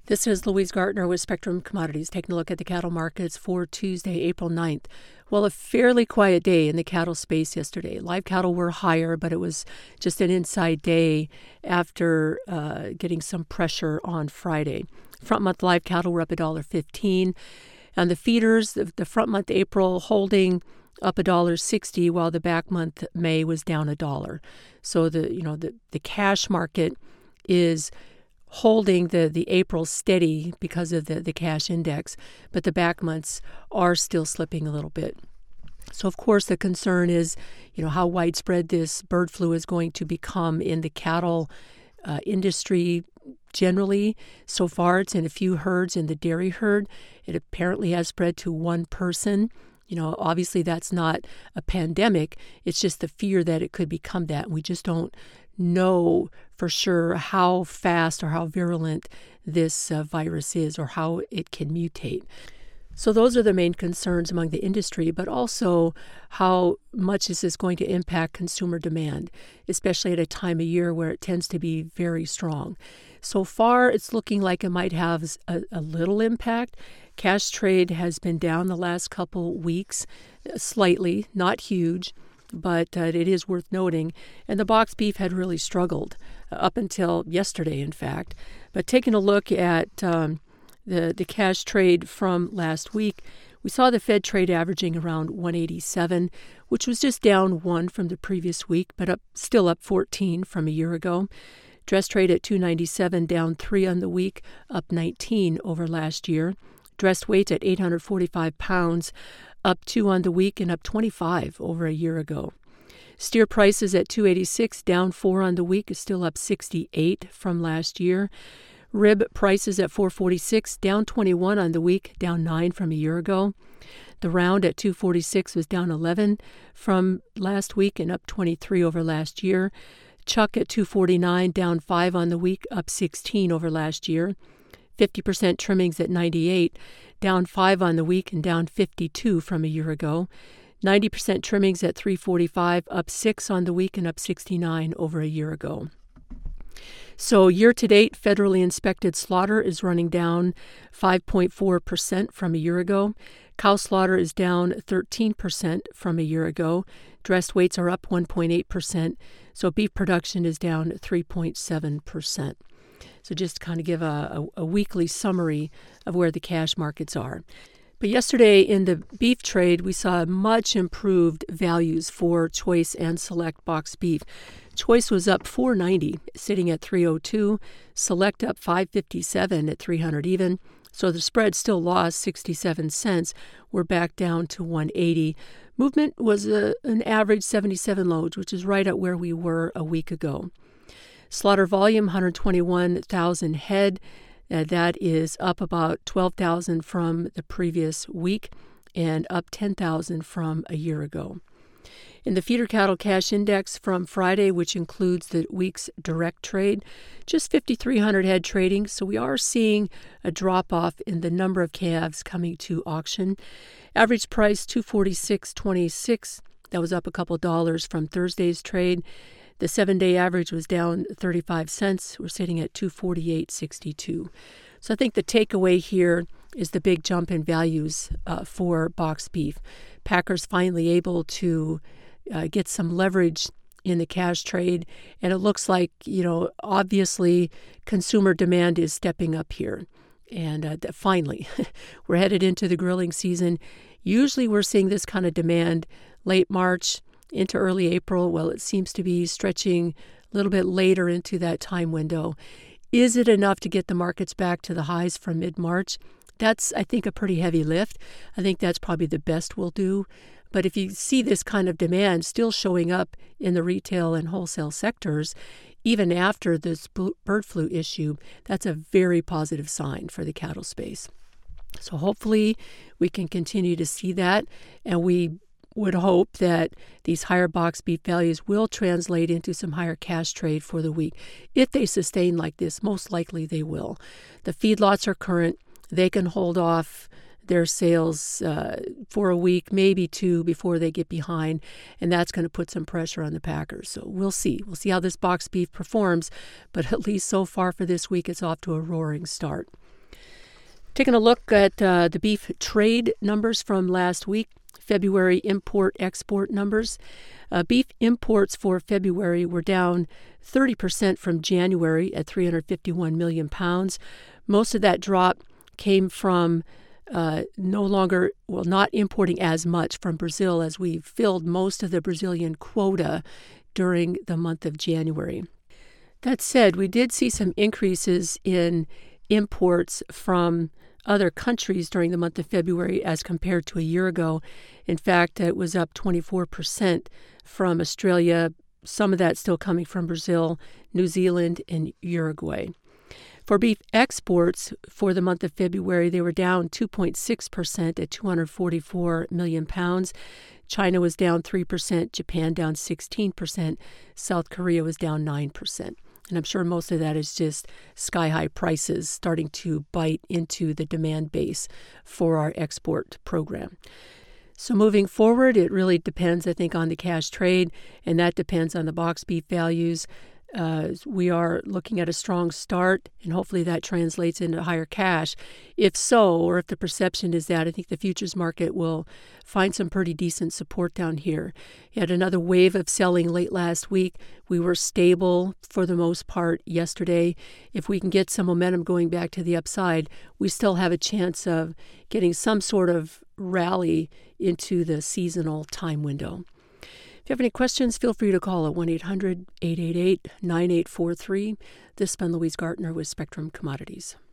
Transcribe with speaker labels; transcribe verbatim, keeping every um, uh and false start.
Speaker 1: This is Louise Gartner with Spectrum Commodities, taking a look at the cattle markets for Tuesday, April ninth. Well, a fairly quiet day in the cattle space yesterday. Live cattle were higher, but it was just an inside day after uh, getting some pressure on Friday. Front month live cattle were up one dollar fifteen. And the feeders, the, the front month April holding up one dollar sixty, while the back month May was down a dollar. So the you know the, the cash market is holding the, the April steady because of the, the cash index, but the back months are still slipping a little bit. So, of course, the concern is, you know, how widespread this bird flu is going to become in the cattle uh, industry generally. So far, it's in a few herds in the dairy herd. It apparently has spread to one person. You know, obviously that's not a pandemic. It's just the fear that it could become that. We just don't know for sure how fast or how virulent this uh, virus is or how it can mutate. So those are the main concerns among the industry, but also how much is this going to impact consumer demand, especially at a time of year where it tends to be very strong. So far, it's looking like it might have a, a little impact. Cash trade has been down the last couple weeks, slightly, not huge, but uh, it is worth noting. And the box beef had really struggled uh, up until yesterday, in fact. But taking a look at um, the, the cash trade from last week, we saw the Fed trade averaging around one eighty-seven, which was just down one from the previous week, but up still up fourteen from a year ago. Dress trade at two ninety-seven, down three on the week, up nineteen over last year. Dressed weights at eight hundred forty-five pounds, up two on the week and up twenty-five over a year ago. Steer prices at two eighty-six, down four on the week, is still up sixty-eight from last year. Rib prices at four forty-six, down twenty-one on the week, down nine from a year ago. The round at two forty-six was down eleven from last week and up twenty-three over last year. Chuck at two forty-nine, down five on the week, up sixteen over last year. fifty percent trimmings at ninety-eight, down five on the week and down fifty-two from a year ago. ninety percent trimmings at three forty-five, up six on the week and up sixty-nine over a year ago. So year-to-date, federally inspected slaughter is running down five point four percent from a year ago. Cow slaughter is down thirteen percent from a year ago. Dressed weights are up one point eight percent. So beef production is down three point seven percent. So just to kind of give a, a, a weekly summary of where the cash markets are. But yesterday in the beef trade, we saw much improved values for choice and select box beef. Choice was up four ninety, sitting at three oh two. Select up five fifty-seven at three hundred even. So the spread still lost sixty-seven cents. We're back down to one eighty. Movement was a, an average seventy-seven loads, which is right at where we were a week ago. Slaughter volume, one hundred twenty-one thousand head. Uh, that is up about twelve thousand from the previous week and up ten thousand from a year ago. In the feeder cattle cash index from Friday, which includes the week's direct trade, just fifty-three hundred head trading. So we are seeing a drop-off in the number of calves coming to auction. Average price two forty-six twenty-six. That was up a couple dollars from Thursday's trade. The seven-day average was down thirty-five cents. We're sitting at two forty-eight sixty-two. So I think the takeaway here is the big jump in values uh, for box beef. Packers finally able to uh, get some leverage in the cash trade, and it looks like, you know, obviously consumer demand is stepping up here. And uh, finally, we're headed into the grilling season. Usually we're seeing this kind of demand late March into early April. Well, it seems to be stretching a little bit later into that time window. Is it enough to get the markets back to the highs from mid-March? That's, I think, a pretty heavy lift. I think that's probably the best we'll do. But if you see this kind of demand still showing up in the retail and wholesale sectors, even after this bird flu issue, that's a very positive sign for the cattle space. So hopefully we can continue to see that, and we would hope that these higher box beef values will translate into some higher cash trade for the week. If they sustain like this, most likely they will. The feedlots are current. They can hold off their sales uh, for a week, maybe two, before they get behind, and that's going to put some pressure on the packers. So we'll see. We'll see how this box beef performs, but at least so far for this week, it's off to a roaring start. Taking a look at uh, the beef trade numbers from last week, February import-export numbers. Uh, beef imports for February were down thirty percent from January at three hundred fifty-one million pounds. Most of that drop came from uh, no longer, well, not importing as much from Brazil, as we filled most of the Brazilian quota during the month of January. That said, we did see some increases in imports from other countries during the month of February as compared to a year ago. In fact, it was up twenty-four percent from Australia, some of that still coming from Brazil, New Zealand, and Uruguay. For beef exports for the month of February, they were down two point six percent at two hundred forty-four million pounds. China was down three percent, Japan down sixteen percent, South Korea was down nine percent. And I'm sure most of that is just sky-high prices starting to bite into the demand base for our export program. So moving forward, it really depends, I think, on the cash trade, and that depends on the box beef values. Uh, we are looking at a strong start, and hopefully that translates into higher cash. If so, or if the perception is that, I think the futures market will find some pretty decent support down here. You had another wave of selling late last week. We were stable for the most part yesterday. If we can get some momentum going back to the upside, we still have a chance of getting some sort of rally into the seasonal time window. If you have any questions, feel free to call at one eight hundred, eight eight eight, nine eight four three. This has been Louise Gartner with Spectrum Commodities.